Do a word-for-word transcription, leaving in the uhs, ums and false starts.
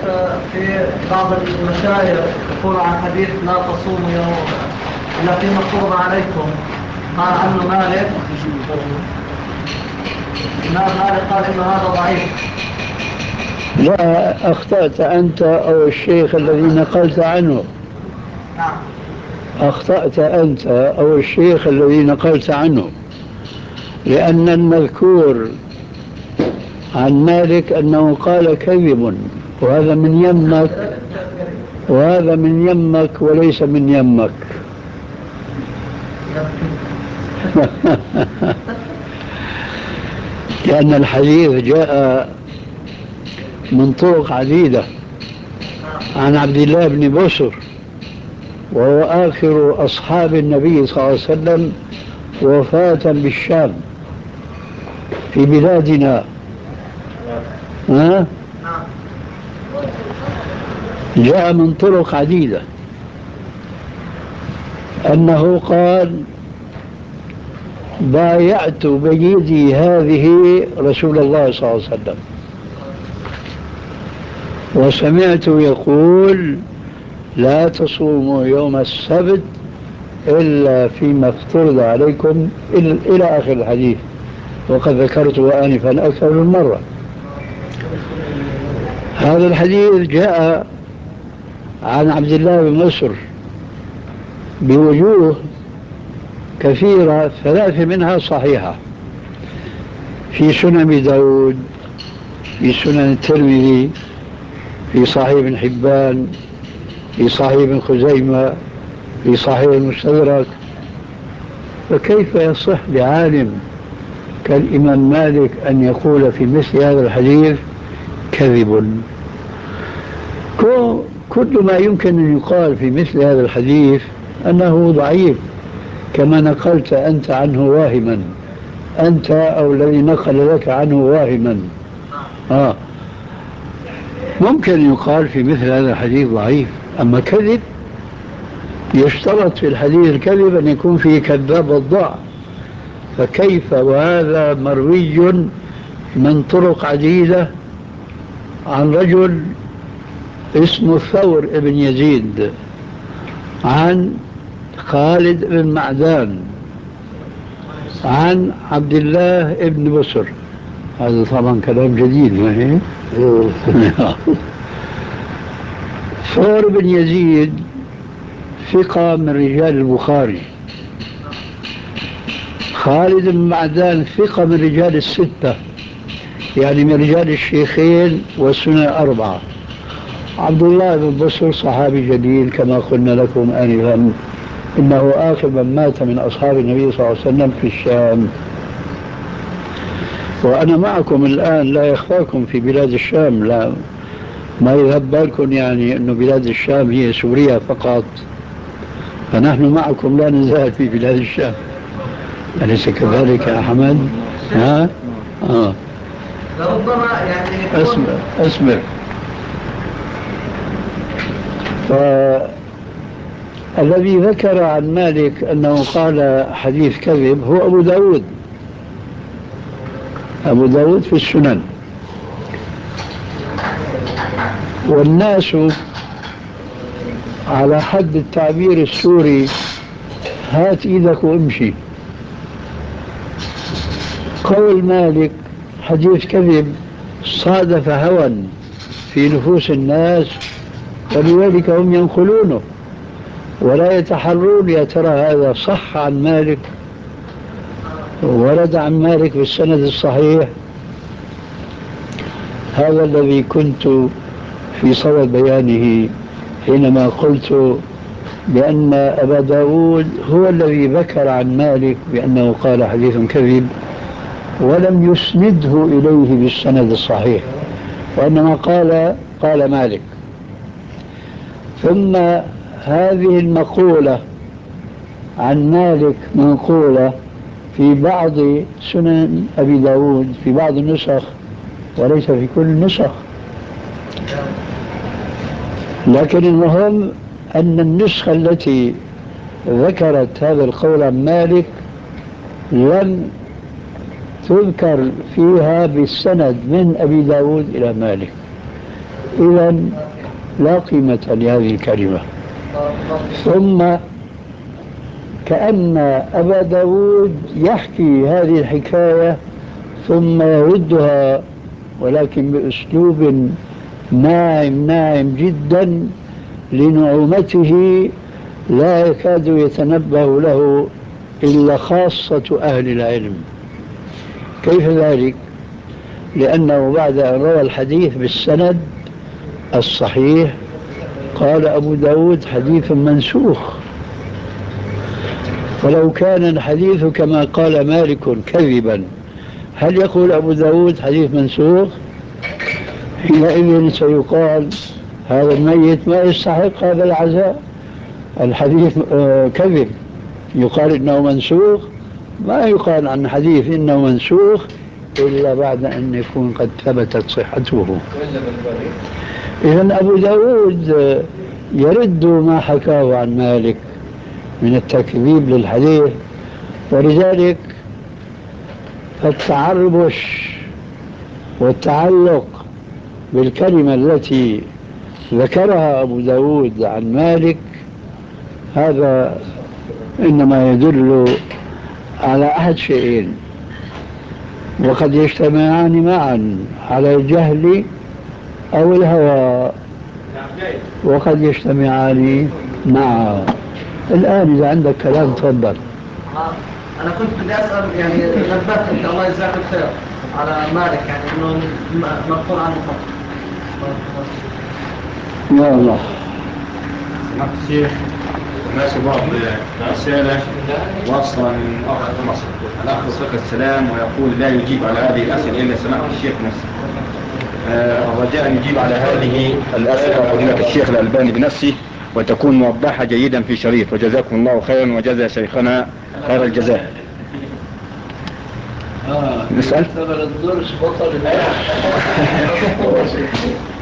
في بعض المشايخ يقول عن حديث لا تصوموا يوم التي مفروض عليكم، قال عنه مالك الإمام مالك قال إنه هذا ضعيف. لا، أخطأت أنت أو الشيخ الذي نقلت عنه. نعم. أخطأت أنت أو الشيخ الذي نقلت عنه، لأن المذكور عن مالك أنه قال كذب، وهذا من يمك، وهذا من يمك وليس من يمك. لأن الحديث جاء من طرق عديدة عن عبد الله بن بسر، وهو آخر أصحاب النبي صلى الله عليه وسلم وفاة بالشام في بلادنا. ها؟ جاء من طرق عديدة أنه قال: بايعت بيدي هذه رسول الله صلى الله عليه وسلم، وسمعت يقول: لا تصوموا يوم السبت إلا فيما افترض عليكم، إلى آخر الحديث، وقد ذكرته آنفا أكثر من مرة. هذا الحديث جاء عن عبد الله بن مسر بوجوه كثيرة، ثلاث منها صحيحة، في سنن أبي داود، في سنن الترمذي، في صحيح ابن حبان، في صحيح ابن خزيمة، في صحيح المستدرك. فكيف يصح لعالم كالإمام مالك أن يقول في مثل هذا الحديث كذب؟ كل ما يمكن أن يقال في مثل هذا الحديث أنه ضعيف، كما نقلت أنت عنه واهما، أنت أو الذي نقل لك عنه واهما. آه. ممكن يقال في مثل هذا الحديث ضعيف، أما كذب يشترط في الحديث الكذب أن يكون فيه كذاب الضع، فكيف وهذا مروي من طرق عديدة عن رجل اسمه ثور ابن يزيد، عن خالد بن معدان، عن عبد الله ابن بسر. هذا طبعا كلام جديد، ما هي؟ ثور بن يزيد ثقة من رجال البخاري، خالد بن معدان ثقة من رجال الستة، يعني من رجال الشيخين والسنن الأربعة. عبد الله بن بسر صحابي جليل كما قلنا لكم آنفا، إنه آخر من مات من أصحاب النبي صلى الله عليه وسلم في الشام. وأنا معكم الآن، لا يخفاكم في بلاد الشام، لا ما يذهب بالكم يعني أن بلاد الشام هي سوريا فقط، فنحن معكم لا نزال في بلاد الشام، أليس كذلك يا حمد؟ ها؟ آه. لربما يعني أسمر أسمر فالذي ذكر عن مالك أنه قال حديث كذب هو أبو داود. أبو داود في السنن. والناس على حد التعبير السوري هات إيدك وامشي. قول مالك حديث كذب صادف هوى في نفوس الناس، ولذلك هم ينقلونه ولا يتحرون يا ترى هذا صح عن مالك، ورد عن مالك بالسند الصحيح. هذا الذي كنت في صدد بيانه حينما قلت بأن أبا داود هو الذي ذكر عن مالك بأنه قال حديث كذب، ولم يسنده إليه بالسند الصحيح، وإنما قال قال مالك. ثم هذه المقولة عن مالك منقولة في بعض سنن أبي داود في بعض النسخ وليس في كل النسخ، لكن المهم أن النسخة التي ذكرت هذا القول عن مالك لم تذكر فيها بالسند من أبي داود إلى مالك، إذا لا قيمة لهذه الكلمة. ثم كأن أبا داود يحكي هذه الحكاية ثم يردها، ولكن بأسلوب ناعم ناعم جدا لنعومته لا يكاد يتنبه له إلا خاصة أهل العلم. كيف ذلك؟ لأنه بعد أن روى الحديث بالسند الصحيح قال أبو داود حديث منسوخ. ولو كان الحديث كما قال مالك كذبا، هل يقول أبو داود حديث منسوخ؟ حينئذ سيقال هذا الميت ما يستحق هذا العزاء، الحديث آه كذب، يقال إنه منسوخ. ما يقال عن حديث إنه منسوخ إلا بعد أن يكون قد ثبتت صحته. إذن أبو داود يرد ما حكاه عن مالك من التكذيب للحديث، ولذلك التعربش والتعلق بالكلمة التي ذكرها أبو داود عن مالك هذا إنما يدل على أحد شيئين، وقد يجتمعان معا على الجهل أو الهوى، وقد يجتمعان معا. الآن إذا عندك كلام تفضل. أنا كنت بدي أسأل، يعني نبهت إن الله يجزاك الخير على مالك، يعني إنه منقول عنه فقط. يا الله. سمعت الشيخ ماشي بعض رسالة واصلة من أخ مصر، الأخ يلقي السلام ويقول لا يجيب على هذه الأسئلة إلا سماحة الشيخ نفسه. آه الرجاء أن يجيب على هذه الأسئلة فضيلة الشيخ الألباني بنفسه وتكون موضحة جيدا في شريط، وجزاكم الله خيرا وجزا شيخنا خير الجزاء. آه نسأل الدرس بطل